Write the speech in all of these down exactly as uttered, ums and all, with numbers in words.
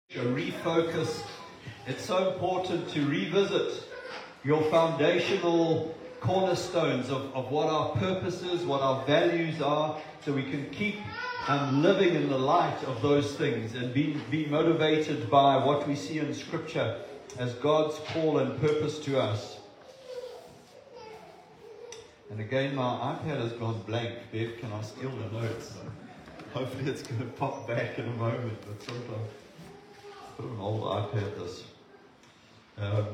A refocus. It's so important to revisit your foundational cornerstones of, of what our purpose is, what our values are, so we can keep um, living in the light of those things and be, be motivated by what we see in Scripture as God's call and purpose to us. And again, my iPad has gone blank. Bev, can I steal the notes? Hopefully it's going to pop back in a moment, but sometimes put an old iPad this. Um,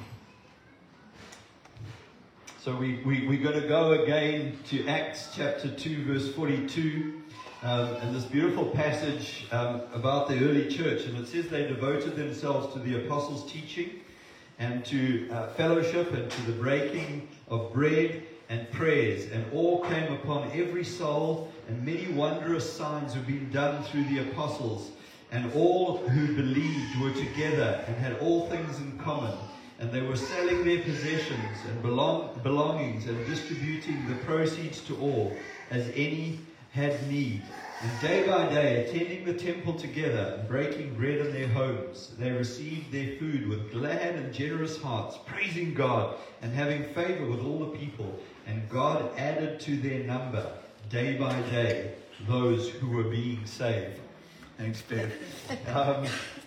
so we, we, we're going to go again to Acts chapter two, verse forty-two, um, and this beautiful passage um, about the early church. And it says they devoted themselves to the apostles' teaching and to uh, fellowship and to the breaking of bread and prayers. And awe came upon every soul, and many wondrous signs were being done through the apostles. And all who believed were together and had all things in common. And they were selling their possessions and belong, belongings and distributing the proceeds to all, as any had need. And day by day, attending the temple together and breaking bread in their homes, they received their food with glad and generous hearts, praising God and having favor with all the people. And God added to their number, day by day, those who were being saved. Thanks, Bev. Um,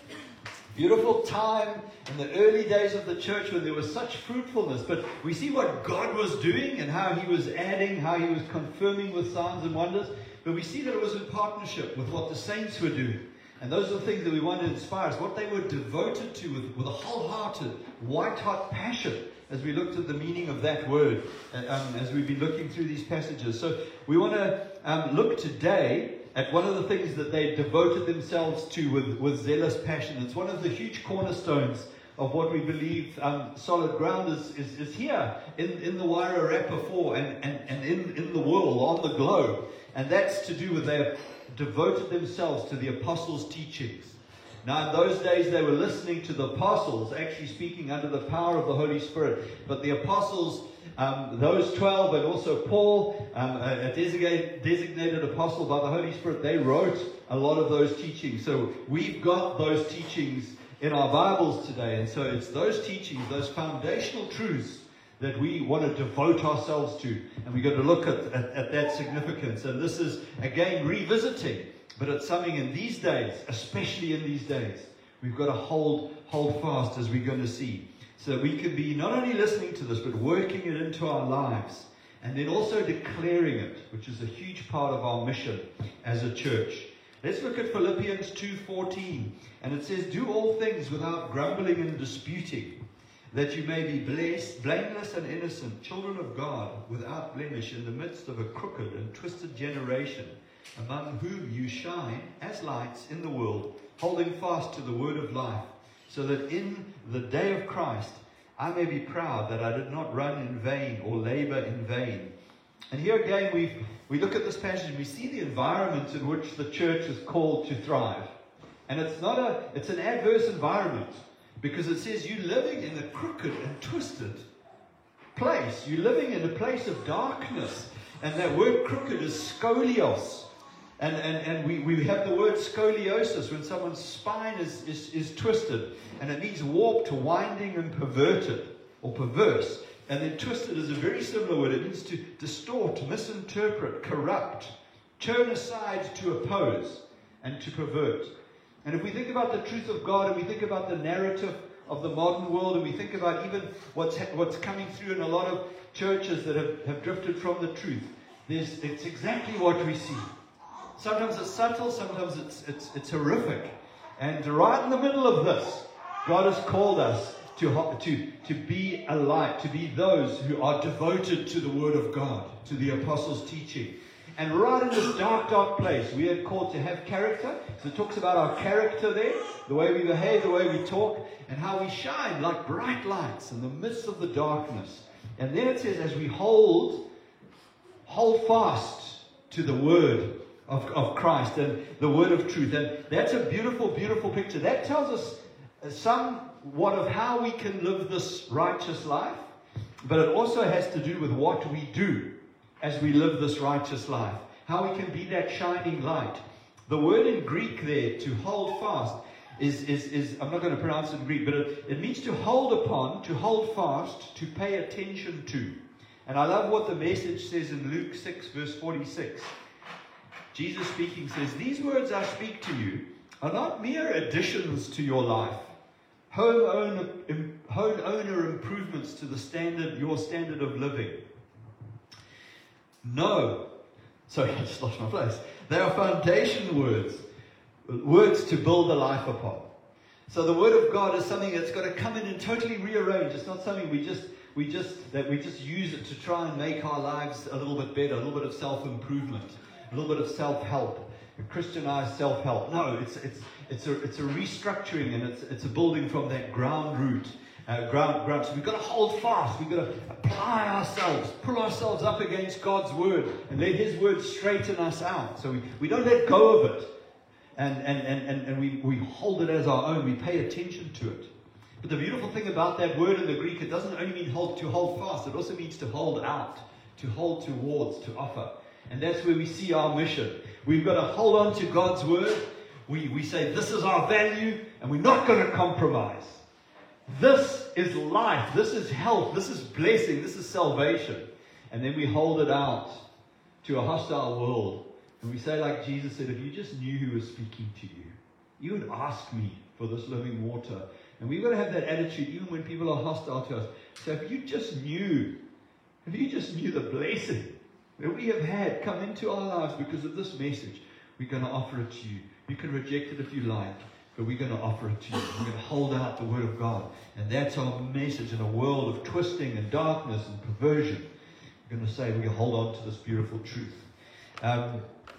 beautiful time in the early days of the church when there was such fruitfulness. But we see what God was doing and how He was adding, how He was confirming with signs and wonders. But we see that it was in partnership with what the saints were doing. And those are the things that we want to inspire us. What they were devoted to with, with a wholehearted, white-hot passion. As we looked at the meaning of that word, um, as we've been looking through these passages. So we want to um, look today at one of the things that they devoted themselves to with, with zealous passion. It's one of the huge cornerstones of what we believe um, solid ground is, is, is here in, in the Wairarapa four and, and, and in, in the world, on the globe. And that's to do with they have devoted themselves to the apostles' teachings. Now, in those days, they were listening to the apostles, actually speaking under the power of the Holy Spirit. But the apostles, um, those twelve, and also Paul, um, a, a designated, designated apostle by the Holy Spirit, they wrote a lot of those teachings. So we've got those teachings in our Bibles today. And so it's those teachings, those foundational truths that we want to devote ourselves to. And we've got to look at, at, at that significance. And this is, again, revisiting. But it's something in these days, especially in these days, we've got to hold hold fast, as we're going to see. So that we can be not only listening to this, but working it into our lives. And then also declaring it, which is a huge part of our mission as a church. Let's look at Philippians two fourteen. And it says, do all things without grumbling and disputing, that you may be blessed, blameless and innocent, children of God, without blemish, in the midst of a crooked and twisted generation, among whom you shine as lights in the world, holding fast to the word of life, so that in the day of Christ I may be proud that I did not run in vain or labor in vain. And here again we we look at this passage and we see the environment in which the church is called to thrive. And it's not a it's an adverse environment, because it says you're living in a crooked and twisted place. You're living in a place of darkness. And that word crooked is scolios. And, and, and we, we have the word scoliosis when someone's spine is, is, is twisted. And it means warped, winding, and perverted, or perverse. And then twisted is a very similar word. It means to distort, misinterpret, corrupt, turn aside to oppose, and to pervert. And if we think about the truth of God, and we think about the narrative of the modern world, and we think about even what's, what's coming through in a lot of churches that have, have drifted from the truth, there's, it's exactly what we see. Sometimes it's subtle, sometimes it's, it's, it's horrific. And right in the middle of this, God has called us to, to, to be a light, to be those who are devoted to the Word of God, to the Apostles' teaching. And right in this dark, dark place, we are called to have character. So it talks about our character there, the way we behave, the way we talk, and how we shine like bright lights in the midst of the darkness. And then it says, as we hold, hold fast to the Word Of, of Christ and the word of truth. And that's a beautiful, beautiful picture. That tells us somewhat of how we can live this righteous life, but it also has to do with what we do as we live this righteous life. How we can be that shining light. The word in Greek there, to hold fast, is, is, is I'm not going to pronounce it in Greek, but it, it means to hold upon, to hold fast, to pay attention to. And I love what the Message says in Luke six, verse forty-six. Jesus speaking says, "These words I speak to you are not mere additions to your life, home owner, home owner improvements to the standard, your standard of living. No." Sorry, I just lost my place. They are foundation words, words to build a life upon. So the Word of God is something that's got to come in and totally rearrange. It's not something we just we just that we just use it to try and make our lives a little bit better, a little bit of self-improvement, a little bit of self-help, Christianized self-help. No, it's it's it's a it's a restructuring, and it's it's a building from that ground root. Uh, ground, ground. So we've got to hold fast. We've got to apply ourselves, pull ourselves up against God's Word, and let His Word straighten us out. So we, we don't let go of it, and and, and, and, and we, we hold it as our own. We pay attention to it. But the beautiful thing about that word in the Greek, it doesn't only mean hold to hold fast. It also means to hold out, to hold towards, to offer. And that's where we see our mission. We've got to hold on to God's Word. We, we say, this is our value, and we're not going to compromise. This is life. This is health. This is blessing. This is salvation. And then we hold it out to a hostile world. And we say, like Jesus said, if you just knew who was speaking to you, you would ask me for this living water. And we've got to have that attitude even when people are hostile to us. So if you just knew, if you just knew the blessing that we have had come into our lives because of this message, we're going to offer it to you. You can reject it if you like, but we're going to offer it to you. We're going to hold out the Word of God. And that's our message in a world of twisting and darkness and perversion. We're going to say, we're going to hold on to this beautiful truth. Um,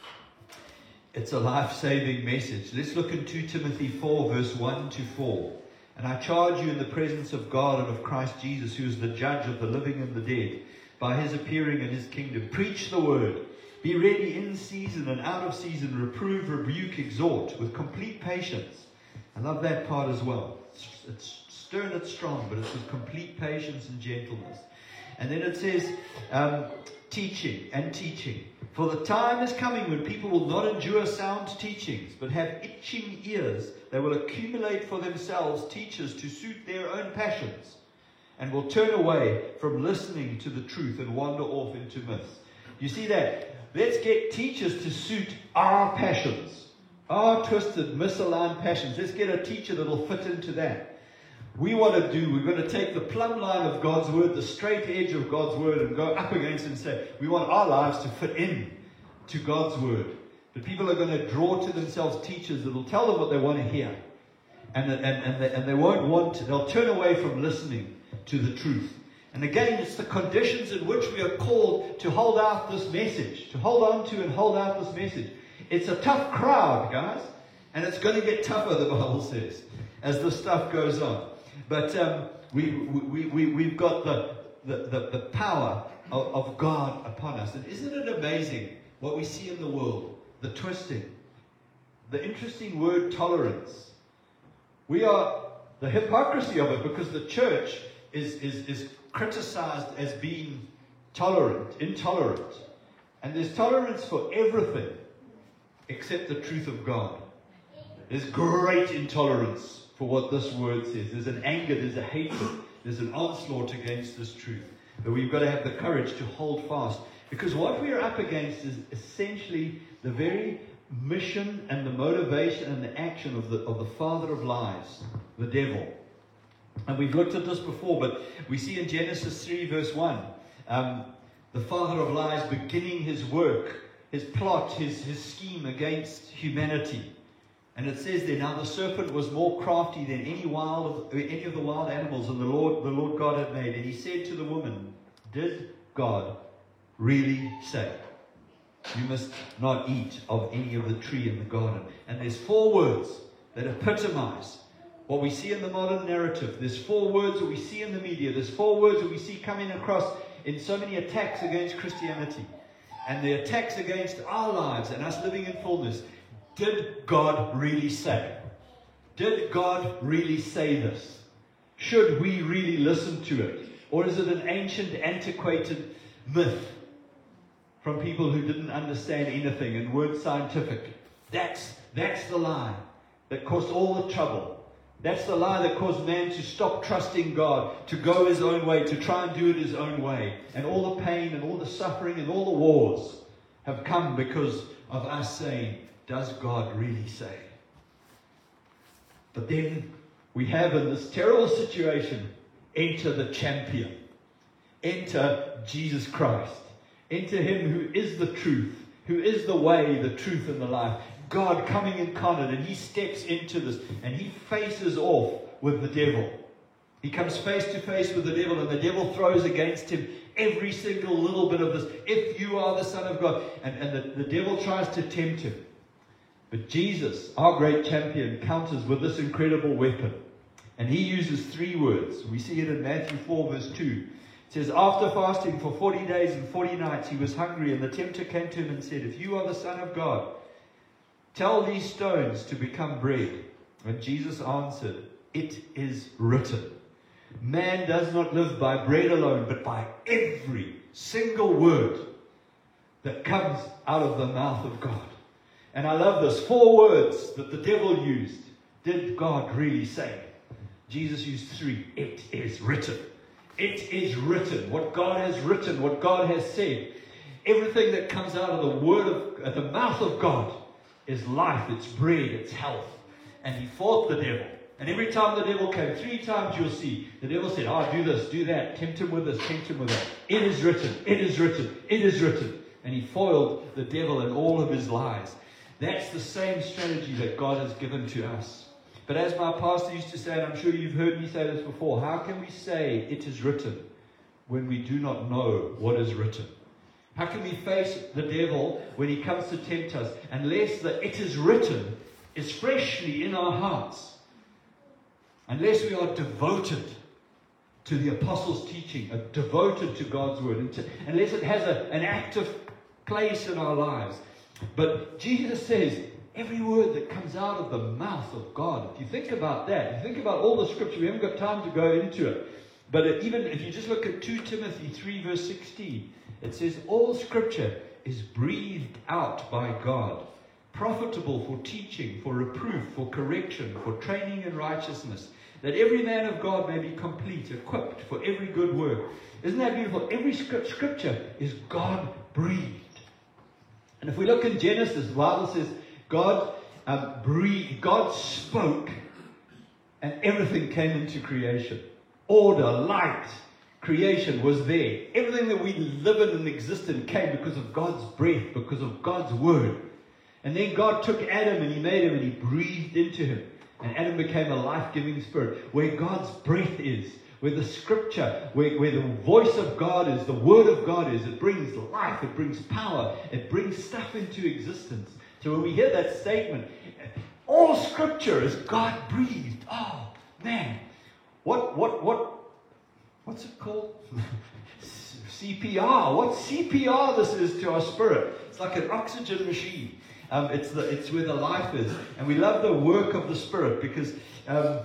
it's a life-saving message. Let's look in Second Timothy four, verse one to four. "And I charge you in the presence of God and of Christ Jesus, who is the judge of the living and the dead, by His appearing in His kingdom. Preach the word. Be ready in season and out of season. Reprove, rebuke, exhort with complete patience." I love that part as well. It's, it's stern, it's strong, but it's with complete patience and gentleness. And then it says, um, teaching and teaching. "For the time is coming when people will not endure sound teachings, but have itching ears. They will accumulate for themselves teachers to suit their own passions, and will turn away from listening to the truth and wander off into myths." You see that? Let's get teachers to suit our passions, our twisted, misaligned passions. Let's get a teacher that will fit into that. We want to do, we're going to take the plumb line of God's Word, the straight edge of God's Word, and go up against it and say, we want our lives to fit in to God's Word. But people are going to draw to themselves teachers that will tell them what they want to hear. And, and, and, they, and they won't want to, they'll turn away from listening to the truth. And again, it's the conditions in which we are called to hold out this message, to hold on to and hold out this message. It's a tough crowd, guys, and it's going to get tougher, the Bible says, as this stuff goes on. But um, we, we, we, we've got the, the, the, the power of, of God upon us. And isn't it amazing what we see in the world? The twisting, the interesting word tolerance. We are the hypocrisy of it, because the church is, is, is criticized as being tolerant, intolerant. And there's tolerance for everything except the truth of God. There's great intolerance for what this word says. There's an anger, there's a hatred, there's an onslaught against this truth. But we've got to have the courage to hold fast. Because what we are up against is essentially the very mission and the motivation and the action of the, of the father of lies, the devil. And we've looked at this before, but we see in Genesis three, verse one, um, the father of lies beginning his work, his plot, his, his scheme against humanity. And it says there, "Now the serpent was more crafty than any wild of, any of the wild animals and the Lord, the Lord God had made. And he said to the woman, did God really say, you must not eat of any of the tree in the garden?" And there's four words that epitomize what we see in the modern narrative. There's four words that we see in the media. There's four words that we see coming across in so many attacks against Christianity. And the attacks against our lives and us living in fullness. Did God really say? Did God really say this? Should we really listen to it? Or is it an ancient, antiquated myth from people who didn't understand anything and weren't scientific? That's, that's the lie that caused all the trouble. That's the lie that caused man to stop trusting God, to go his own way, to try and do it his own way. And all the pain and all the suffering and all the wars have come because of us saying, does God really say? But then we have in this terrible situation, enter the champion. Enter Jesus Christ. Enter him who is the truth, who is the way, the truth, and the life. God coming incarnate, and he steps into this, and he faces off with the devil. He comes face to face with the devil, and the devil throws against him every single little bit of this. If you are the Son of God. And, and the, the devil tries to tempt him. But Jesus, our great champion, counters with this incredible weapon. And he uses three words. We see it in Matthew four, verse two. It says, after fasting for forty days and forty nights, he was hungry, and the tempter came to him and said, if you are the Son of God, tell these stones to become bread. And Jesus answered, it is written, man does not live by bread alone, but by every single word that comes out of the mouth of God. And I love this. Four words that the devil used. Did God really say? Jesus used three. It is written. It is written. What God has written, what God has said. Everything that comes out of the word of uh, the mouth of God is life, it's bread, it's health. And he fought the devil. And every time the devil came, three times you'll see, the devil said, oh, do this, do that, tempt him with this, tempt him with that. It is written, it is written, it is written. And he foiled the devil and all of his lies. That's the same strategy that God has given to us. But as my pastor used to say, and I'm sure you've heard me say this before, how can we say it is written when we do not know what is written? How can we face the devil when he comes to tempt us unless the it is written is freshly in our hearts? Unless we are devoted to the apostles' teaching, are devoted to God's word, and to, unless it has a, an active place in our lives. But Jesus says, every word that comes out of the mouth of God, if you think about that, if you think about all the scripture, we haven't got time to go into it. But even if you just look at two Timothy three, verse sixteen, it says, all scripture is breathed out by God, profitable for teaching, for reproof, for correction, for training in righteousness, that every man of God may be complete, equipped for every good work. Isn't that beautiful? Every scripture is God-breathed. And if we look in Genesis, the Bible says, God um, breathed, God spoke, and everything came into creation. Order, light, creation was there. Everything that we live in and exist in came because of God's breath, because of God's word. And then God took Adam and he made him and he breathed into him. And Adam became a life-giving spirit. Where God's breath is, where the scripture, where, where the voice of God is, the word of God is, it brings life, it brings power, it brings stuff into existence. So when we hear that statement, all scripture is God-breathed. Oh, man. What, what, what, what's it called? C P R. What C P R this is to our spirit. It's like an oxygen machine. Um, it's, the, it's where the life is. And we love the work of the Spirit because um,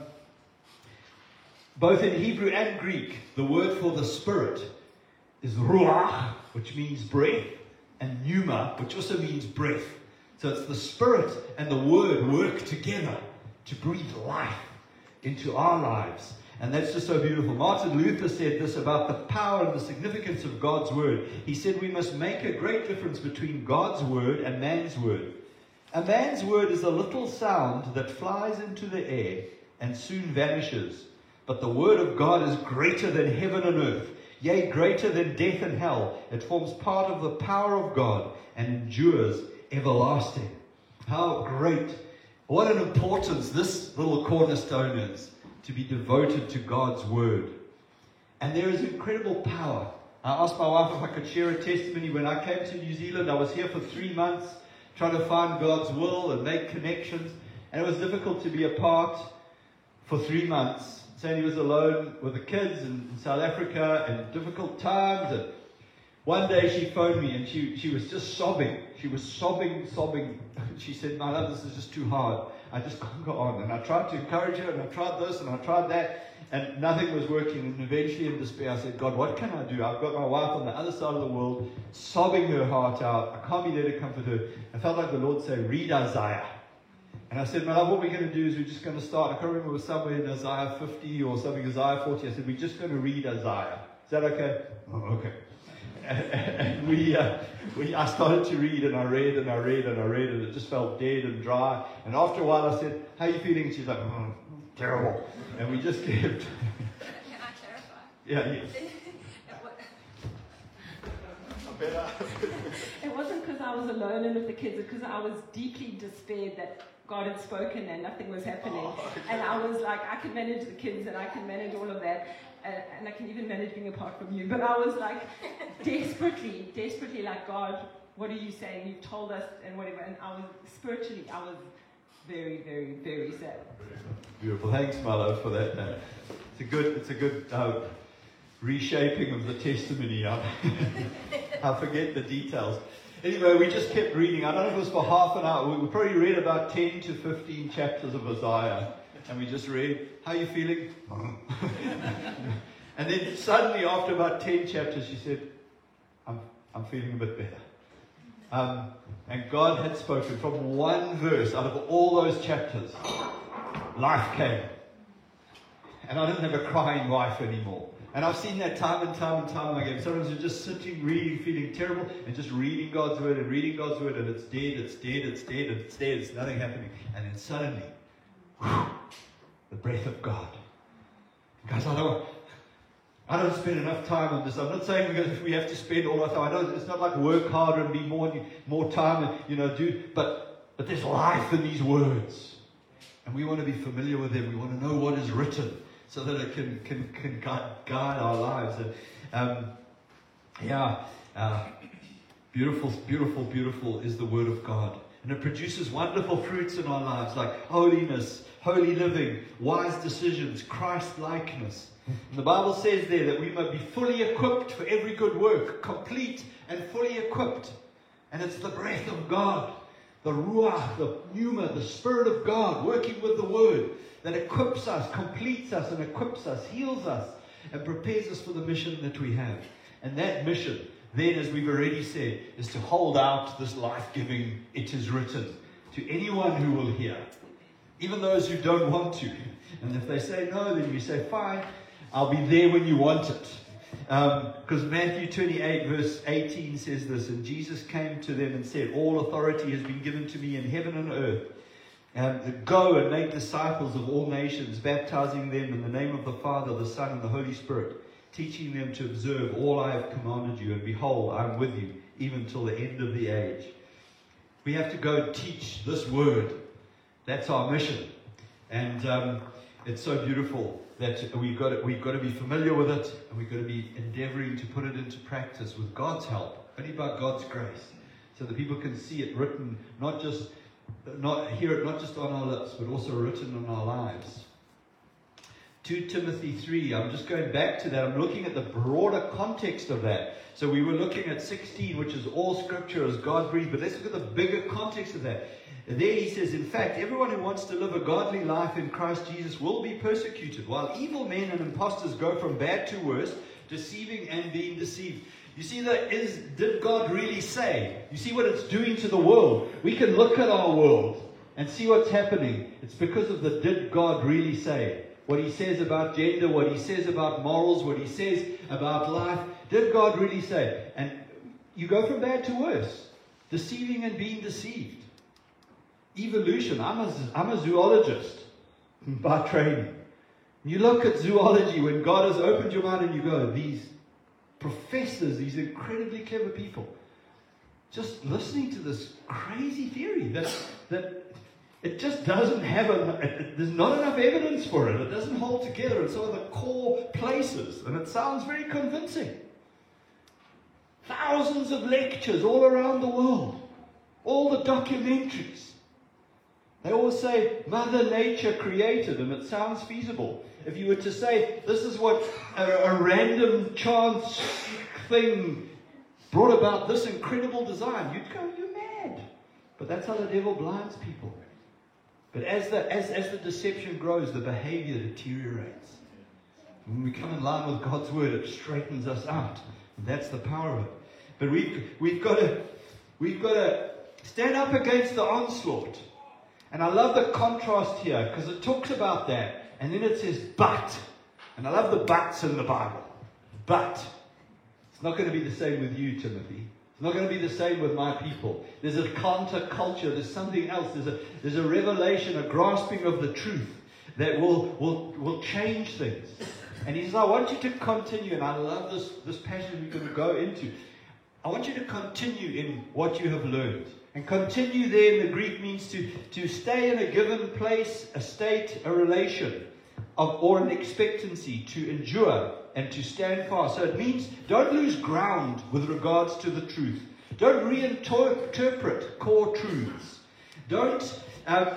both in Hebrew and Greek, the word for the Spirit is ruach, which means breath, and pneuma, which also means breath. So it's the Spirit and the Word work together to breathe life into our lives. And that's just so beautiful. Martin Luther said this about the power and the significance of God's Word. He said we must make a great difference between God's Word and man's Word. A man's word is a little sound that flies into the air and soon vanishes. But the Word of God is greater than heaven and earth, yea, greater than death and hell. It forms part of the power of God and endures everlasting. How great, what an importance this little cornerstone is, to be devoted to God's Word. And there is incredible power. I asked my wife if I could share a testimony. When I came to New Zealand, I was here for three months trying to find God's will and make connections. And it was difficult to be apart for three months. Sandy was alone with the kids in, in South Africa and difficult times. And one day she phoned me and she, she was just sobbing. She was sobbing, sobbing. She said, my love, this is just too hard. I just can't go on. And I tried to encourage her, and I tried this, and I tried that, and nothing was working. And eventually in despair, I said, God, what can I do? I've got my wife on the other side of the world, sobbing her heart out. I can't be there to comfort her. I felt like the Lord say, read Isaiah. And I said, my love, what we're going to do is we're just going to start. I can't remember, it was somewhere in Isaiah fifty or something, Isaiah forty. I said, we're just going to read Isaiah. Is that okay? Oh, okay. And, and we, uh, we, I started to read, and I read, and I read, and I read, and it just felt dead and dry. And after a while, I said, how are you feeling? And she's like, oh, terrible. And we just kept. Can I clarify? Yeah, yes. It wasn't because I was alone and with the kids, it's because I was deeply despaired that God had spoken and nothing was happening. Oh, okay. And I was like, I can manage the kids and I can manage all of that. And, and I can even manage being apart from you. But I was like, desperately, desperately like, God, what are you saying? You've told us and whatever. And I was, spiritually, I was very, very, very sad. Beautiful. Thanks, my love, for that. Uh, it's a good, it's a good uh, reshaping of the testimony. I, I forget the details. Anyway, we just kept reading. I don't know if it was for half an hour. We probably read about ten to fifteen chapters of Isaiah. And we just read, how are you feeling? And then suddenly, after about ten chapters, she said, I'm, I'm feeling a bit better. Um, and God had spoken from one verse out of all those chapters. Life came. And I didn't have a crying wife anymore. And I've seen that time and time and time again. Sometimes you're just sitting, reading, feeling terrible, and just reading God's word and reading God's word, and it's dead, it's dead, it's dead, it's dead, it's nothing happening. And then suddenly, whew, the breath of God. Guys, I don't, I don't spend enough time on this. I'm not saying we're going to, we have to spend all our time. I know it's not like work harder and be more, more time and, you know, do, but, but there's life in these words. And we want to be familiar with them. We want to know what is written, so that it can can, can guide, guide our lives. And um, yeah, uh, beautiful, beautiful, beautiful is the Word of God. And it produces wonderful fruits in our lives, like holiness, holy living, wise decisions, Christ-likeness. And the Bible says there that we must be fully equipped for every good work, complete and fully equipped. And it's the breath of God, the Ruach, the Pneuma, the Spirit of God, working with the Word, that equips us, completes us, and equips us, heals us, and prepares us for the mission that we have. And that mission, then, as we've already said, is to hold out this life-giving, it is written, to anyone who will hear, even those who don't want to. And if they say no, then you say, fine, I'll be there when you want it. Because um, Matthew twenty-eight, verse eighteen says this, and Jesus came to them and said, all authority has been given to me in heaven and earth. Um, go and make disciples of all nations, baptizing them in the name of the Father, the Son, and the Holy Spirit, teaching them to observe all I have commanded you. And behold, I am with you, even till the end of the age. We have to go and teach this word. That's our mission. And um, it's so beautiful that we've got, to, we've got to be familiar with it, and we've got to be endeavoring to put it into practice with God's help, only by God's grace, so that people can see it written, not just Not hear it not just on our lips, but also written on our lives. Second Timothy three, I'm just going back to that. I'm looking at the broader context of that. So we were looking at sixteen, which is all scripture as God breathed, but let's look at the bigger context of that. And there he says, in fact, everyone who wants to live a godly life in Christ Jesus will be persecuted, while evil men and impostors go from bad to worse, deceiving and being deceived. You see, that is, did God really say? You see what it's doing to the world? We can look at our world and see what's happening. It's because of the did God really say? What he says about gender, what he says about morals, what he says about life. Did God really say? And you go from bad to worse. Deceiving and being deceived. Evolution. I'm a, I'm a zoologist by training. You look at zoology when God has opened your mind and you go, these professors, these incredibly clever people, just listening to this crazy theory that that it just doesn't have a, it, there's not enough evidence for it. It doesn't hold together in some of the core places, and it sounds very convincing. Thousands of lectures all around the world, all the documentaries. They all say Mother Nature created, and it sounds feasible. If you were to say, this is what a, a random chance thing brought about this incredible design, you'd go, you're mad. But that's how the devil blinds people. But as the, as, as the deception grows, the behavior deteriorates. When we come in line with God's word, it straightens us out. And that's the power of it. But we've, we've got to, we've got to stand up against the onslaught. And I love the contrast here because it talks about that. And then it says, but. And I love the buts in the Bible. But. It's not going to be the same with you, Timothy. It's not going to be the same with my people. There's a counter-culture. There's something else. There's a, there's a revelation, a grasping of the truth that will, will, will change things. And he says, I want you to continue. And I love this, this passage we're going to go into. I want you to continue in what you have learned. And continue there in the Greek means to, to stay in a given place, a state, a relation, of, or an expectancy, to endure and to stand fast. So it means don't lose ground with regards to the truth. Don't reinterpret core truths. Don't um,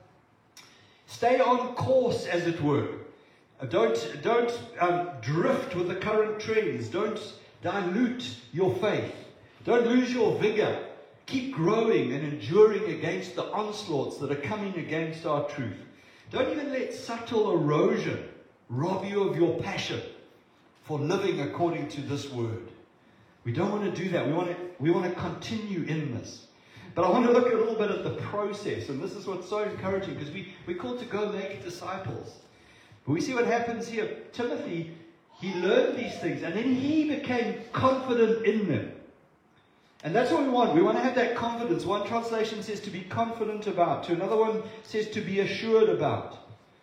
stay on course, as it were. Don't, don't um, drift with the current trends. Don't dilute your faith. Don't lose your vigor. Keep growing and enduring against the onslaughts that are coming against our truth. Don't even let subtle erosion rob you of your passion for living according to this word. We don't want to do that. We want to, we want to continue in this. But I want to look a little bit at the process. And this is what's so encouraging, because we, we're called to go make disciples. But we see what happens here. Timothy, he learned these things and then he became confident in them. And that's what we want. We want to have that confidence. One translation says to be confident about. To another one says to be assured about.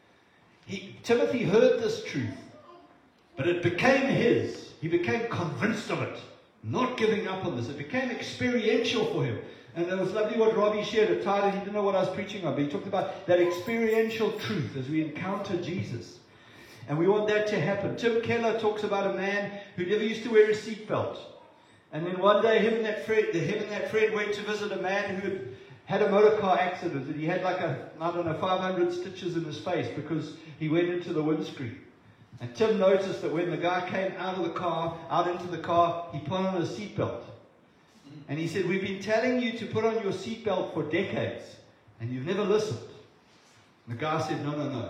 He, Timothy heard this truth, but it became his. He became convinced of it. Not giving up on this. It became experiential for him. And it was lovely what Robbie shared at Tyler. He didn't know what I was preaching on, but he talked about that experiential truth as we encounter Jesus. And we want that to happen. Tim Keller talks about a man who never used to wear a seatbelt. And then one day, him and that friend, him and that friend went to visit a man who had had a motor car accident, and he had like a, I don't know, five hundred stitches in his face because he went into the windscreen. And Tim noticed that when the guy came out of the car, out into the car, he put on a seatbelt. And he said, we've been telling you to put on your seatbelt for decades, and you've never listened. And the guy said, no, no, no.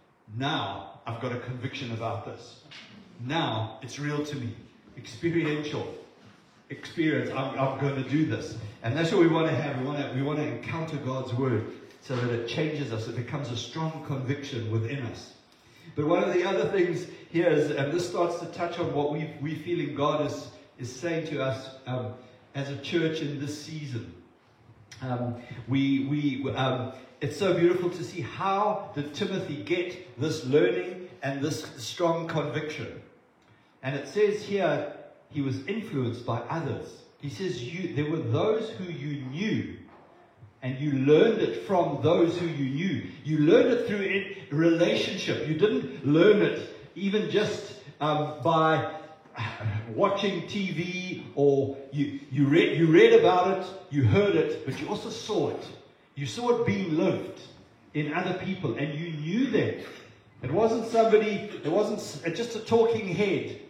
Now I've got a conviction about this. Now it's real to me. Experiential. Experience, I'm, I'm going to do this. And that's what we want to have. We want to, we want to encounter God's word so that it changes us. It becomes a strong conviction within us. But one of the other things here is, and this starts to touch on what we we feeling God is, is saying to us um, as a church in this season. Um, we, we, um, it's so beautiful to see how did Timothy get this learning and this strong conviction. And it says here, he was influenced by others. He says, you, there were those who you knew, and you learned it from those who you knew. You learned it through a relationship. You didn't learn it even just um, by watching T V, or you, you, read, you read about it, you heard it, but you also saw it. You saw it being lived in other people, and you knew that. It wasn't somebody, it wasn't just a talking head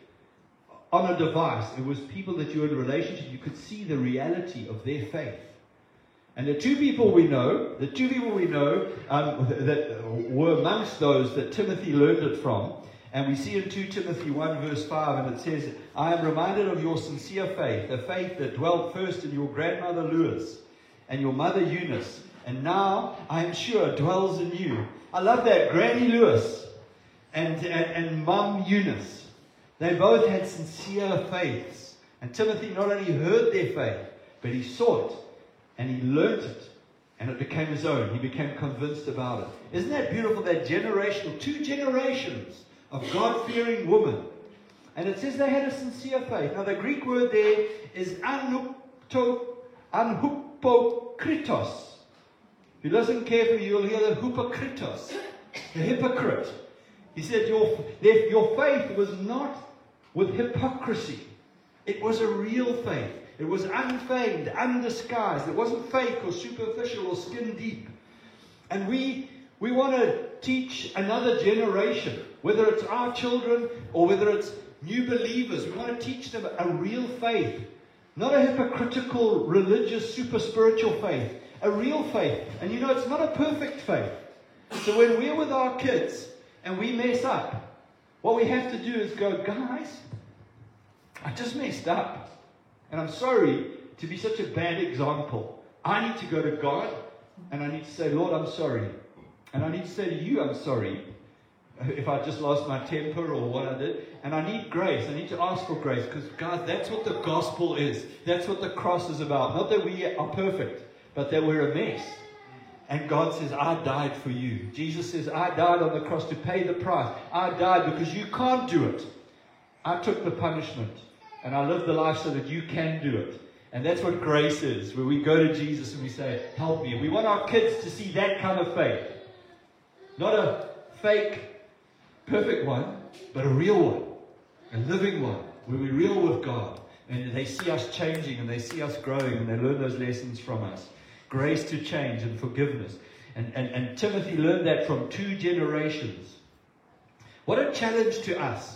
on a device. It was people that you were in a relationship. You could see the reality of their faith. And the two people we know, the two people we know um, that were amongst those that Timothy learned it from. And we see in Second Timothy one verse five, and it says, I am reminded of your sincere faith, a faith that dwelt first in your grandmother Lois and your mother Eunice, and now I am sure dwells in you. I love that. Granny Lois and, and, and Mum Eunice. They both had sincere faiths. And Timothy not only heard their faith, but he saw it, and he learnt it, and it became his own. He became convinced about it. Isn't that beautiful, that generational, two generations of God-fearing women. And it says they had a sincere faith. Now the Greek word there is anupto, anhupokritos. If you listen carefully, you'll hear the hupokritos, the hypocrite. He said your, your faith was not with hypocrisy. It was a real faith. It was unfeigned, undisguised. It wasn't fake or superficial or skin deep. And we we want to teach another generation, whether it's our children or whether it's new believers, we want to teach them a real faith. Not a hypocritical, religious, super spiritual faith. A real faith. And you know, it's not a perfect faith. So when we're with our kids and we mess up, what we have to do is go, guys, I just messed up. And I'm sorry to be such a bad example. I need to go to God And I need to say, Lord, I'm sorry. And I need to say to you, I'm sorry if I just lost my temper or what I did. And I need grace. I need to ask for grace. Because, guys, that's what the gospel is. That's what the cross is about. Not that we are perfect, but that we're a mess. And God says, I died for you. Jesus says, I died on the cross to pay the price. I died because you can't do it. I took the punishment. And I lived the life so that you can do it. And that's what grace is, where we go to Jesus and we say, help me. We want our kids to see that kind of faith. Not a fake, perfect one, but a real one. A living one, where we're real with God. And they see us changing and they see us growing and they learn those lessons from us. Grace to change and forgiveness. And, and, and Timothy learned that from two generations. What a challenge to us.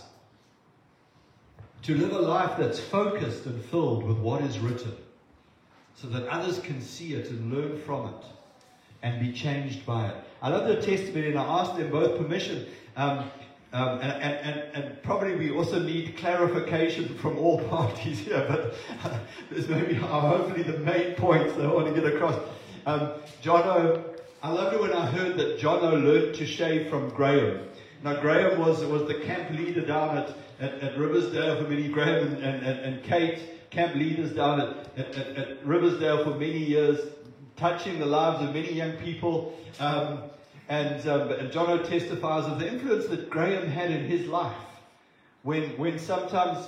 To live a life that's focused and filled with what is written. So that others can see it and learn from it. And be changed by it. I love the testimony, and I asked them both permission. Um, um, and, and, and, and probably we also need clarification from all parties here. But uh, there's maybe uh, hopefully the main points that I want to get across. Um, Jono, I loved it when I heard that Jono learned to shave from Graham. Now Graham was was the camp leader down at, at, at Riversdale for many, Graham and, and, and, and Kate, camp leaders down at, at, at, at Riversdale for many years, touching the lives of many young people. Um, and, um, and Jono testifies of the influence that Graham had in his life. When when sometimes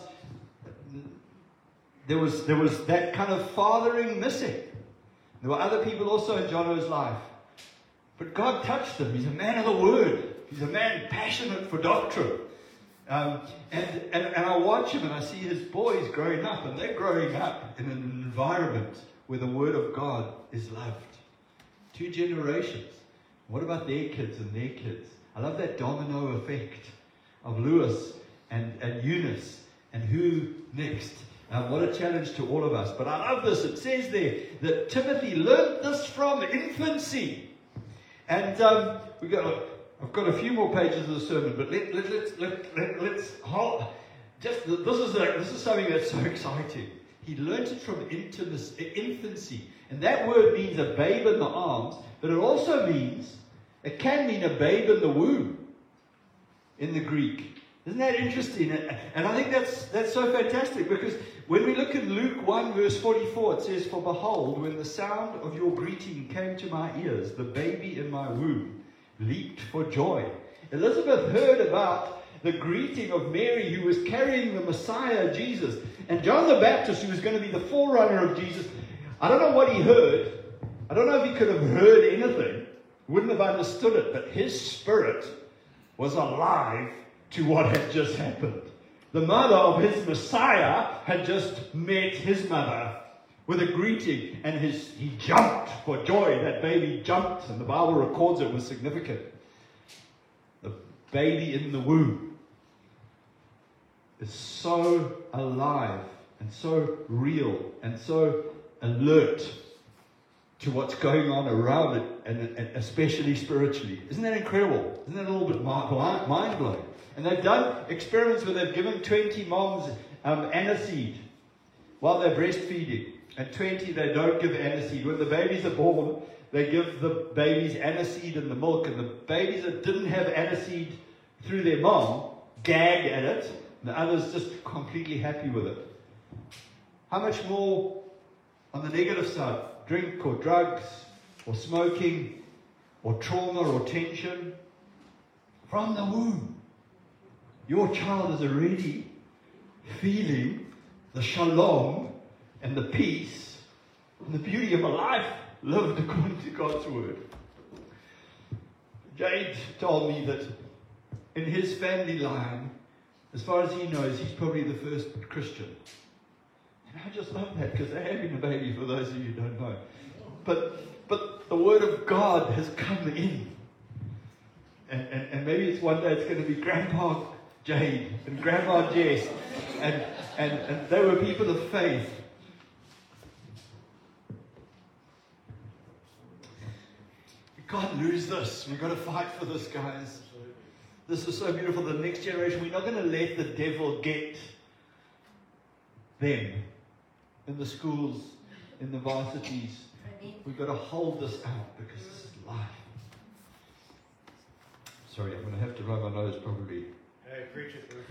there was there was that kind of fathering missing. There were other people also in Jono's life. But God touched him. He's a man of the word. He's a man passionate for doctrine. Um, and, and, and I watch him and I see his boys growing up. And they're growing up in an environment where the word of God is loved. Two generations. What about their kids and their kids? I love that domino effect of Lewis and, and Eunice. And who next? Um, what a challenge to all of us. But I love this. It says there that Timothy learned this from infancy. And um, we got, I've got a few more pages of the sermon, but let, let, let's let, let, let's hold. Just this is a, this is something that's so exciting. He learned it from intimacy, infancy, and that word means a babe in the arms, but it also means it can mean a babe in the womb in the Greek. Isn't that interesting? And I think that's that's so fantastic, because when we look in Luke one verse forty-four, it says, "For behold, when the sound of your greeting came to my ears, the baby in my womb leaped for joy." Elizabeth heard about the greeting of Mary, who was carrying the Messiah, Jesus. And John the Baptist, who was going to be the forerunner of Jesus, I don't know what he heard. I don't know if he could have heard anything. Wouldn't have understood it. But his spirit was alive to what had just happened. The mother of his Messiah had just met his mother with a greeting, and his he jumped for joy. That baby jumped, and the Bible records it was significant. The baby in the womb is so alive and so real and so alert to what's going on around it, and, and especially spiritually. Isn't that incredible? Isn't that a little bit mind-blowing? And they've done experiments where they've given twenty moms um, aniseed while they're breastfeeding, and twenty they don't give aniseed. When the babies are born, they give the babies aniseed in the milk, and the babies that didn't have aniseed through their mom gag at it, and the others just completely happy with it. How much more on the negative side? Drink or drugs or smoking or trauma or tension from the womb. Your child is already feeling the shalom and the peace and the beauty of a life lived according to God's word. Jade told me that in his family line, as far as he knows, he's probably the first Christian. And I just love that, because they're having a baby, for those of you who don't know. But but the word of God has come in. And, and, and maybe it's one day it's going to be Grandpa Jade and Grandma Jess. And, and, and they were people of faith. We can't lose this. We've got to fight for this, guys. This is so beautiful. The next generation, we're not going to let the devil get them in the schools, in the varsities. We've got to hold this out because this is life. Sorry, I'm going to have to rub my nose probably. Hey, preach it, Bruce.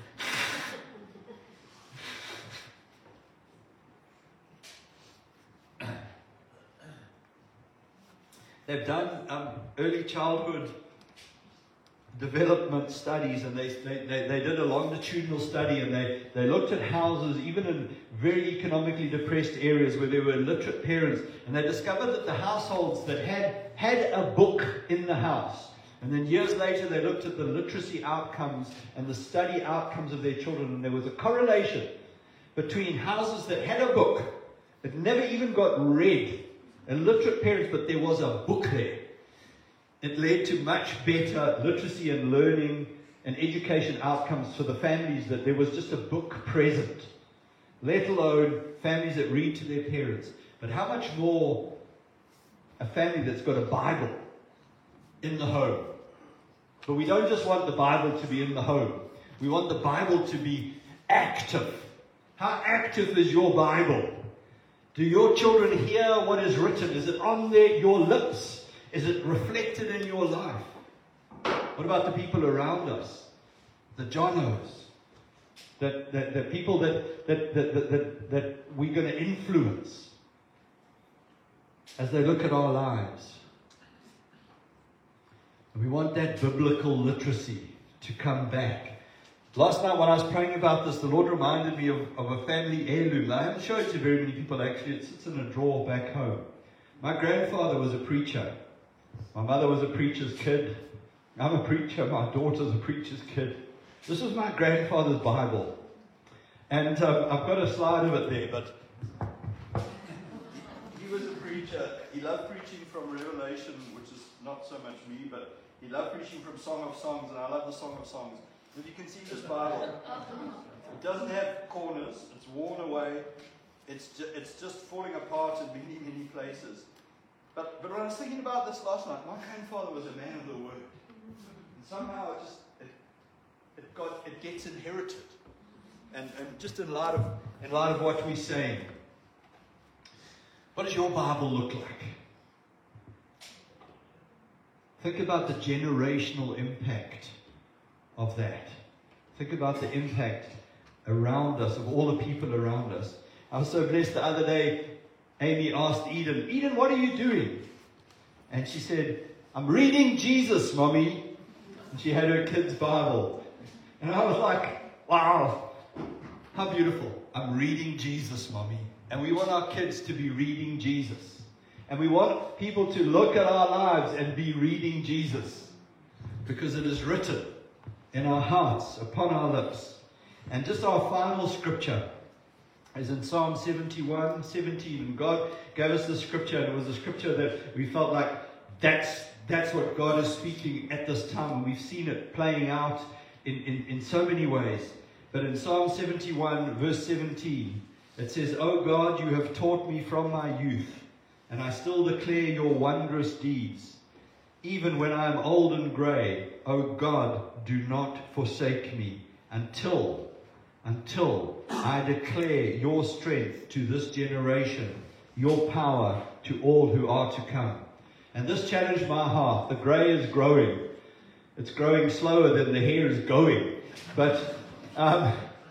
They've done um, early childhood development studies, and they, they, they, they did a longitudinal study, and they, they looked at houses, even in very economically depressed areas where there were illiterate parents, and they discovered that the households that had, had a book in the house, and then years later they looked at the literacy outcomes and the study outcomes of their children, and there was a correlation between houses that had a book, that never even got read, illiterate parents, but there was a book there. It led to much better literacy and learning and education outcomes for the families, that there was just a book present, let alone families that read to their parents. But how much more a family that's got a Bible in the home? But we don't just want the Bible to be in the home. We want the Bible to be active. How active is your Bible? Do your children hear what is written? Is it on their, your lips? Is it reflected in your life? What about the people around us? The Jonos. That, that, that people that, that, that, that, that, that we're going to influence as they look at our lives. And we want that biblical literacy to come back. Last night when I was praying about this, the Lord reminded me of, of a family heirloom. I haven't shown it to very many people actually. It sits in a drawer back home. My grandfather was a preacher. My mother was a preacher's kid. I'm a preacher. My daughter's a preacher's kid. This was my grandfather's Bible. And um, I've got a slide of it there, but he was a preacher. He loved preaching from Revelation, which is not so much me, but he loved preaching from Song of Songs, and I love the Song of Songs. If you can see this Bible, it doesn't have corners, it's worn away, it's, ju- it's just falling apart in many, many places. But, but when I was thinking about this last night, my grandfather was a man of the word. And somehow it just, it, it, got, it gets inherited. And, and just in light of, in light of what we're saying, what does your Bible look like? Think about the generational impact of that. Think about the impact around us, of all the people around us. I was so blessed the other day. Amy asked Eden, Eden, what are you doing? And she said, I'm reading Jesus, Mommy. And she had her kid's Bible. And I was like, wow, how beautiful. I'm reading Jesus, Mommy. And we want our kids to be reading Jesus. And we want people to look at our lives and be reading Jesus. Because it is written in our hearts, upon our lips. And just our final scripture is in Psalm seventy-one, seventeen. And God gave us the scripture, and it was a scripture that we felt like that's that's what God is speaking at this time. And we've seen it playing out in, in, in so many ways. But in Psalm seventy-one, verse seventeen, it says, O God, you have taught me from my youth, and I still declare your wondrous deeds. Even when I am old and grey, O God, do not forsake me until, until I declare your strength to this generation, your power to all who are to come. And this challenged my heart. The grey is growing. It's growing slower than the hair is going. But um,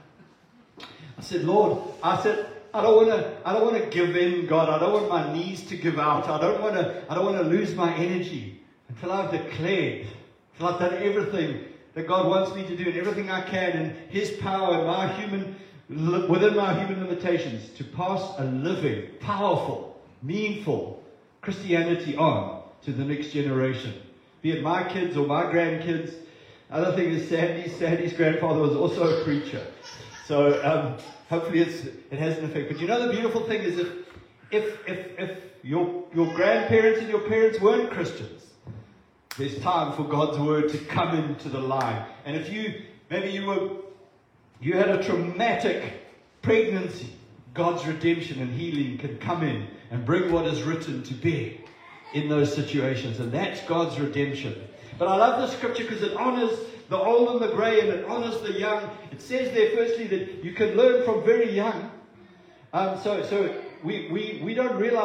I said, Lord, I said, I don't want to. I don't want to give in, God. I don't want my knees to give out. I don't want to. I don't want to lose my energy until I've declared, until I've done everything that God wants me to do and everything I can in His power and my human, within my human limitations, to pass a living, powerful, meaningful Christianity on to the next generation. Be it my kids or my grandkids. Other thing is Sandy. Sandy's grandfather was also a preacher. So um, hopefully it's, it has an effect. But you know the beautiful thing is if if if, if your, your grandparents and your parents weren't Christians, there's time for God's word to come into the line. And if you, maybe you were, you had a traumatic pregnancy, God's redemption and healing can come in and bring what is written to bear in those situations. And that's God's redemption. But I love this scripture because it honors the old and the grey and it honors the young. It says there firstly that you can learn from very young. Um, so so we, we, we don't realize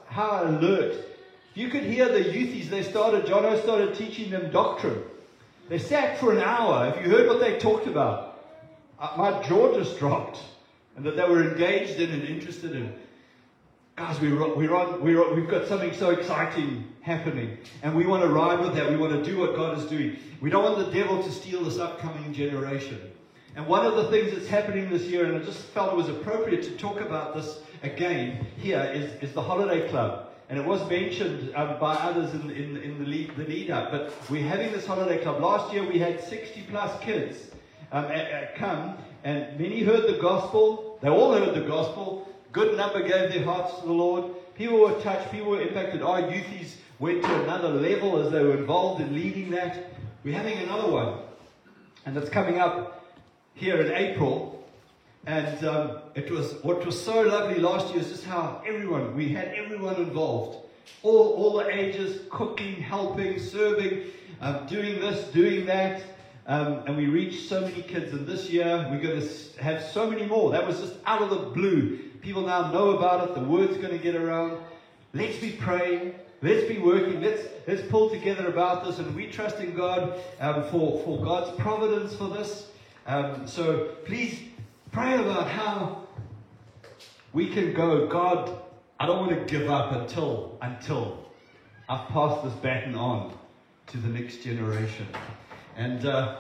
how alert. You could hear the youthies. They started, Jono started teaching them doctrine. They sat for an hour. If you heard what they talked about, uh, my jaw just dropped. And that they were engaged in and interested in. Guys, we're, we're on, we're on, we've got something so exciting happening. And we want to ride with that. We want to do what God is doing. We don't want the devil to steal this upcoming generation. And one of the things that's happening this year, and I just felt it was appropriate to talk about this again here, is, is the Holiday Club. And it was mentioned um, by others in, in, in the, lead, the lead up. But we're having this Holiday Club. Last year we had sixty plus kids um, at, at come. And many heard the gospel. They all heard the gospel. Good number gave their hearts to the Lord. People were touched. People were impacted. Our youthies went to another level as they were involved in leading that. We're having another one. And it's coming up here in April. And um, it was what was so lovely last year is just how everyone, we had everyone involved. All, all the ages, cooking, helping, serving, um, doing this, doing that. Um, and we reached so many kids. And this year, we're going to have so many more. That was just out of the blue. People now know about it. The word's going to get around. Let's be praying. Let's be working. Let's let's pull together about this. And we trust in God um, for, for God's providence for this. Um, so please pray about how we can go. God, I don't want to give up until, until I've passed this baton on to the next generation. And uh,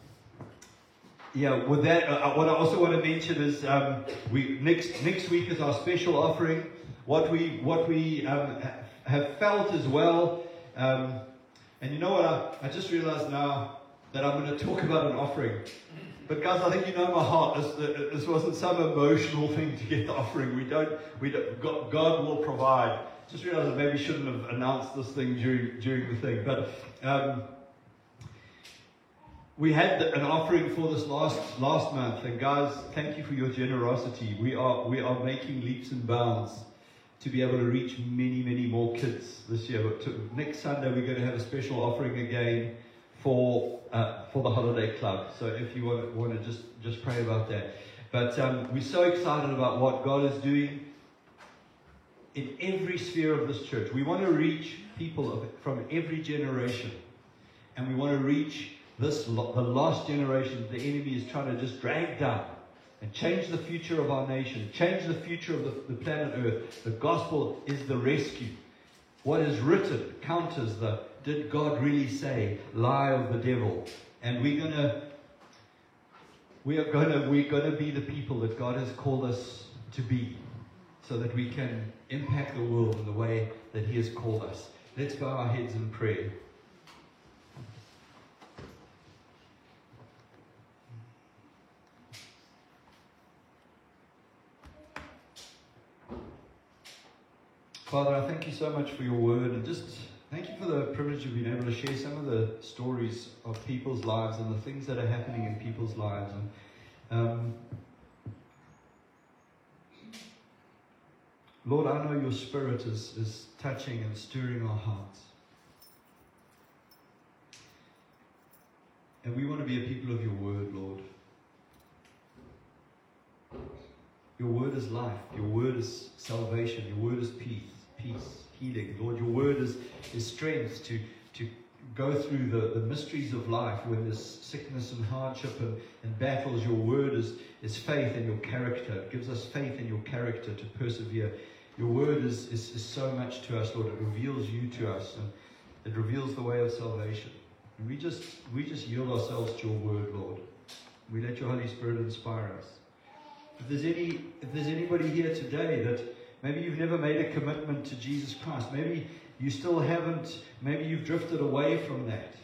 yeah, with that, uh, what I also want to mention is um, we next next week is our special offering. What we what we um, ha- have felt as well, um, and you know what? I, I just realized now that I'm going to talk about an offering. But guys, I think you know my heart. This, this wasn't some emotional thing to get the offering. We don't. We don't. God, God will provide. Just realized I maybe shouldn't have announced this thing during during the thing, but. Um, We had an offering for this last last month, and guys, thank you for your generosity. We are we are making leaps and bounds to be able to reach many many more kids this year. But to, next Sunday we're going to have a special offering again for uh, for the Holiday Club. So if you want to, want to just just pray about that. But um, we're so excited about what God is doing in every sphere of this church. We want to reach people of, from every generation, and we want to reach. This, the last generation, the enemy is trying to just drag down and change the future of our nation, change the future of the, the planet Earth. The gospel is the rescue. What is written counters the did God really say lie of the devil. And we're gonna, we are gonna, we're gonna be the people that God has called us to be, so that we can impact the world in the way that He has called us. Let's bow our heads in prayer. Father, I thank you so much for your word, and just thank you for the privilege of being able to share some of the stories of people's lives and the things that are happening in people's lives. And um, Lord, I know your Spirit is, is touching and stirring our hearts. And we want to be a people of your word, Lord. Your word is life. Your word is salvation. Your word is peace. Peace, healing. Lord, your word is, is strength to, to go through the, the mysteries of life when there's sickness and hardship and, and battles. Your word is, is faith in your character. It gives us faith in your character to persevere. Your word is, is, is so much to us, Lord. It reveals you to us, and it reveals the way of salvation. And we just we just yield ourselves to your word, Lord. We let your Holy Spirit inspire us. If there's any if there's anybody here today that maybe you've never made a commitment to Jesus Christ, maybe you still haven't, maybe you've drifted away from that.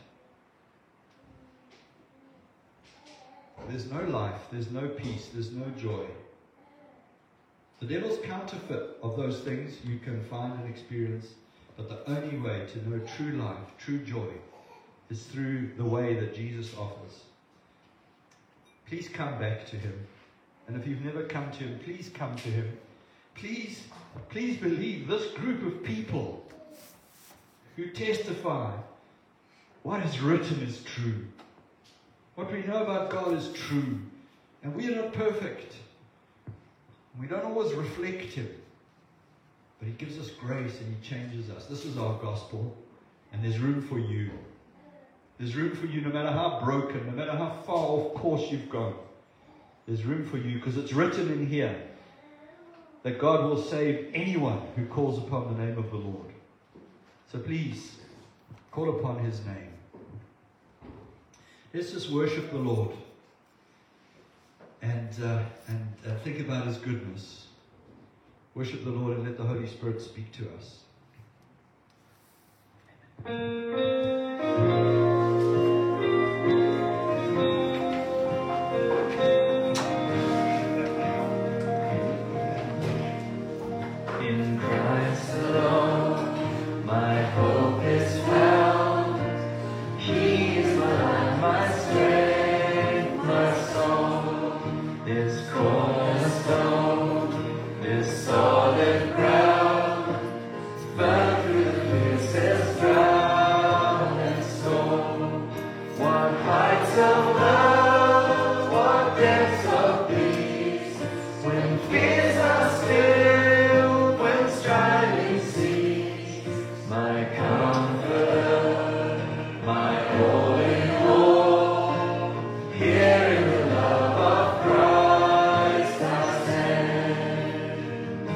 There's no life, there's no peace, there's no joy. The devil's counterfeit of those things you can find and experience, but the only way to know true life, true joy, is through the way that Jesus offers. Please come back to Him. And if you've never come to Him, please come to Him. Please, please believe this group of people who testify what is written is true. What we know about God is true. And we are not perfect. We don't always reflect Him. But He gives us grace and He changes us. This is our gospel. And there's room for you. There's room for you no matter how broken, no matter how far off course you've gone. There's room for you because it's written in here that God will save anyone who calls upon the name of the Lord. So please, call upon His name. Let's just worship the Lord and, uh, and uh, think about His goodness. Worship the Lord and let the Holy Spirit speak to us. In Christ alone, my hope is found. He is my life, my strength, my soul. This cornerstone, this solid ground, firm through the fiercest drought and storm. What heights of love, what depths of peace, when fears are still, when striving cease. My comfort, my all in all, here in the love of Christ I stand.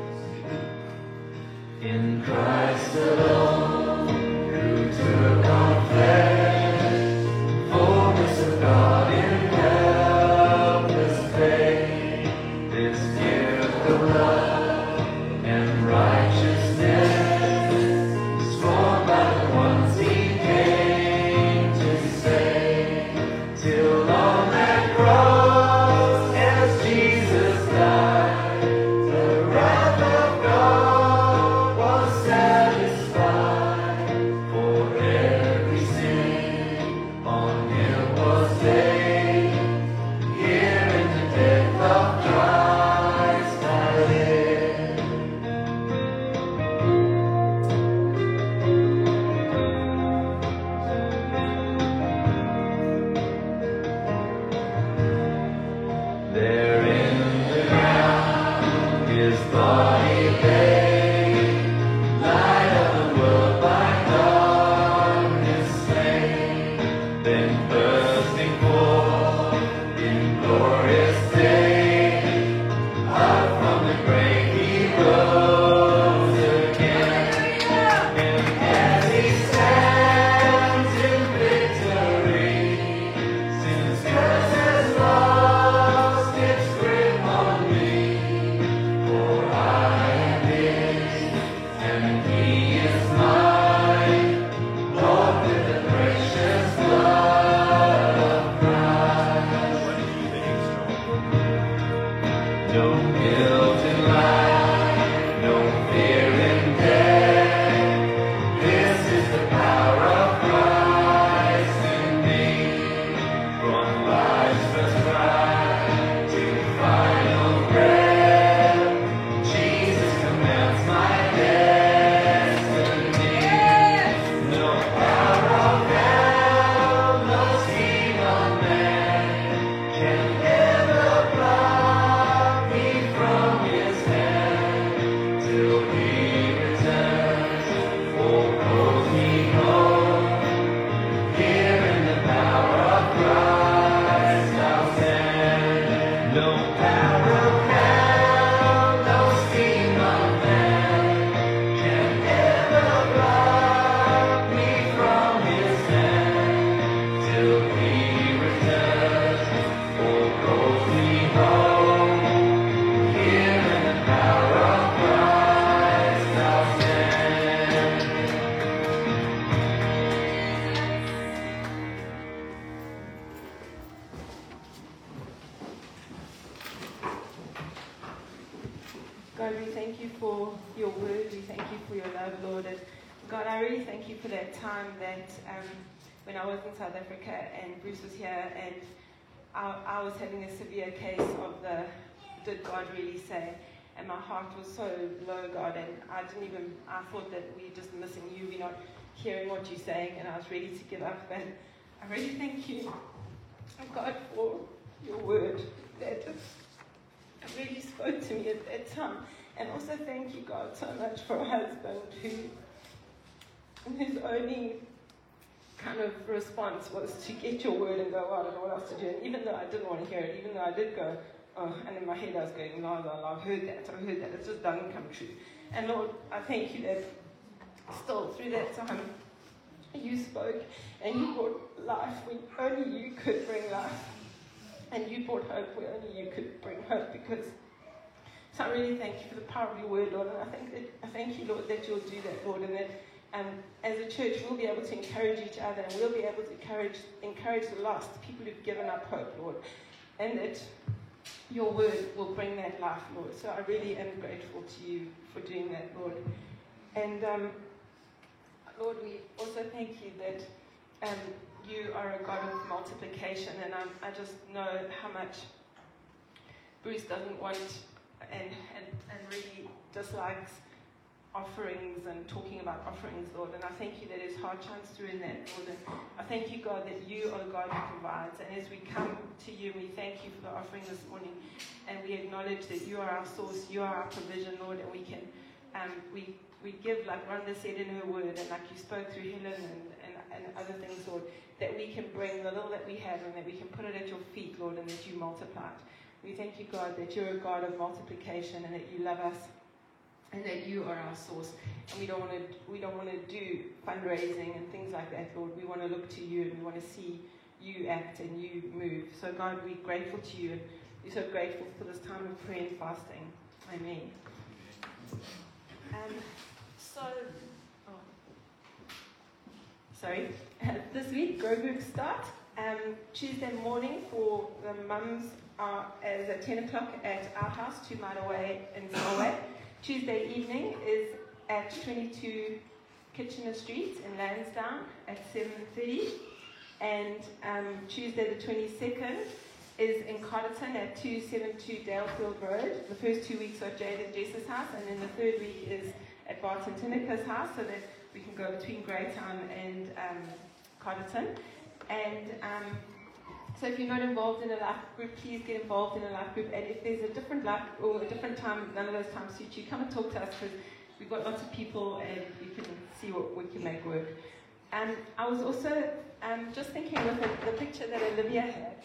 In Christ alone, who took on flesh, fullness of God in helpless pain, this gift of love and righteousness, scorned by the ones He came to save, till on that cross, as Jesus died, the wrath of God was satisfied. For every sin on Him was laid, here in the death of Christ I live. There in the ground His body lay, light of the world by darkness slain, then bursting forth in glorious day, out from the grave He rose again. And as He stands in victory, sin's curse has lost its grip on me. For I am His, and He is mine, bought with the precious blood of Christ. No guilt in life, no fear in death. This is the power of Christ in me. From life's first cry to final breath, Jesus commands my destiny. No power of hell, no scheme of man can ever pluck me from His hand, till He returns or calls me home. Here in the power of Christ I'll stand. No power of hell, no scheme of man can ever pluck me from His hand, till He returns or calls me home. Here in the power of Christ I'll stand. God, we thank you for your word. We thank you for your love, Lord. And God, I really thank you for that time that um, when I was in South Africa and Bruce was here and I, I was having a severe case of the, did God really say? And my heart was so low, God, and I didn't even, I thought that we're just missing you. We're not hearing what you're saying, and I was ready to give up. And I really thank you, God, for your word that really spoke to me at that time. And also thank you, God, so much for a husband who, whose only kind of response was to get your word and go, oh, I don't know what else to do. And even though I didn't want to hear it, even though I did go, oh, and in my head I was going, la, la, la, I've heard that, I've heard that, it just doesn't come true. And Lord, I thank you that still through that time, you spoke and you brought life when only you could bring life. And you brought hope where only you could bring hope. Because, so I really thank you for the power of your word, Lord. And I think that, I thank you, Lord, that you'll do that, Lord, and that um, as a church we'll be able to encourage each other, and we'll be able to encourage, encourage the lost, people who've given up hope, Lord. And that your word will bring that life, Lord. So I really am grateful to you for doing that, Lord. And um, Lord, we also thank you that um, you are a God of multiplication, and I'm, I just know how much Bruce doesn't want and, and, and really dislikes offerings and talking about offerings, Lord. And I thank you that his heart shines through in that, Lord. And I thank you, God, that you are the God who provides. And as we come to you, we thank you for the offering this morning, and we acknowledge that you are our source, you are our provision, Lord, and we can, um, we we give, like Rhonda said in her word, and like you spoke through Helen and, and, and other things, Lord, that we can bring the little that we have and that we can put it at your feet, Lord, and that you multiply it. We thank you, God, that you're a God of multiplication and that you love us and that you are our source. And we don't want to we don't want to do fundraising and things like that, Lord. We want to look to you and we want to see you act and you move. So, God, we're grateful to you, and we're so grateful for this time of prayer and fasting. Amen. Um, so, oh, sorry. This week, Grow Group start. Um, Tuesday morning for the mums are is at ten o'clock at our house, two mile away in Norway. Tuesday evening is at twenty-two Kitchener Street in Lansdowne at seven thirty. And um, Tuesday the twenty-second is in Carterton at two seventy-two Dalefield Road. The first two weeks are at Jade and Jess's house, and then the third week is at Bart and Tinika's house, so that we can go between Greytown and um, Carterton. And um, so if you're not involved in a life group, please get involved in a life group. And if there's a different life or a different time, none of those times suit you, come and talk to us, because we've got lots of people and you can see what we can make work. Um, I was also um, just thinking with the, the picture that Olivia had.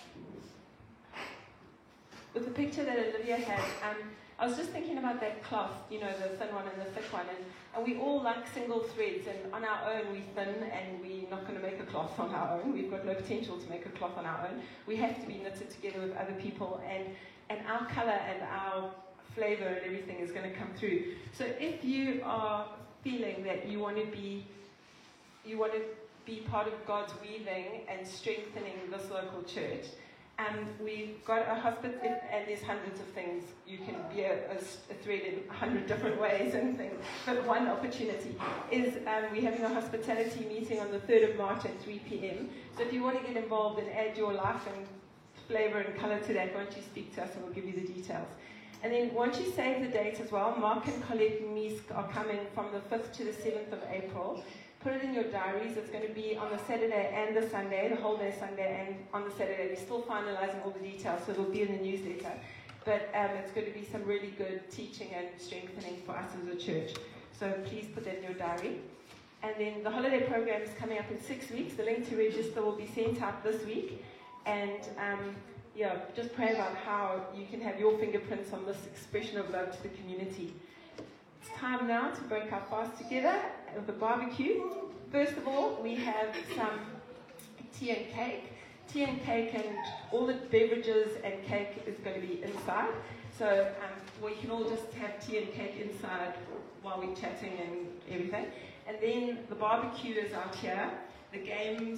With the picture that Olivia had, um, I was just thinking about that cloth, you know, the thin one and the thick one, and, and we all like single threads, and on our own we're thin, and we're not going to make a cloth on our own. We've got no potential to make a cloth on our own. We have to be knitted together with other people, and, and our colour and our flavour and everything is going to come through. So if you are feeling that you want to be, you want to be part of God's weaving and strengthening this local church, Um, we've got a hospital, and there's hundreds of things. You can be a, a, a thread in a hundred different ways and things. But one opportunity is um, we're having a hospitality meeting on the third of March at three p.m. So if you want to get involved and add your life and flavour and colour to that, why don't you speak to us and we'll give you the details. And then once you save the date as well, Mark and Colette Meesk are coming from the fifth to the seventh of April. Put it in your diaries. It's going to be on the Saturday and the Sunday, the whole day Sunday and on the Saturday. We're still finalising all the details, so it'll be in the newsletter. But um, it's going to be some really good teaching and strengthening for us as a church. So please put that in your diary. And then the holiday program is coming up in six weeks. The link to register will be sent out this week. And um, yeah, just pray about how you can have your fingerprints on this expression of love to the community. It's time now to break our fast together with a barbecue. First of all, we have some tea and cake. Tea and cake and all the beverages and cake is going to be inside. So um, we can all just have tea and cake inside while we're chatting and everything. And then the barbecue is out here. The games